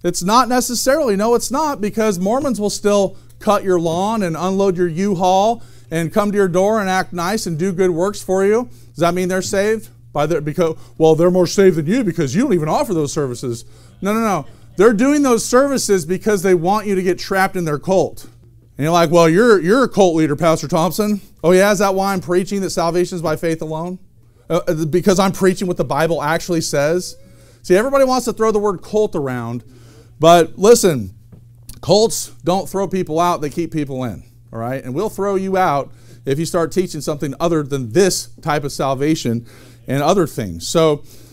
It's not necessarily. No, it's not, because Mormons will still cut your lawn and unload your U-Haul and come to your door and act nice and do good works for you. Does that mean they're saved? Because they're more saved than you because you don't even offer those services. No. They're doing those services because they want you to get trapped in their cult. And you're like, well, you're a cult leader, Pastor Thompson. Oh yeah, is that why I'm preaching that salvation is by faith alone? Because I'm preaching what the Bible actually says? See, everybody wants to throw the word cult around, but listen, cults don't throw people out, they keep people in, all right? And we'll throw you out if you start teaching something other than this type of salvation and other things. So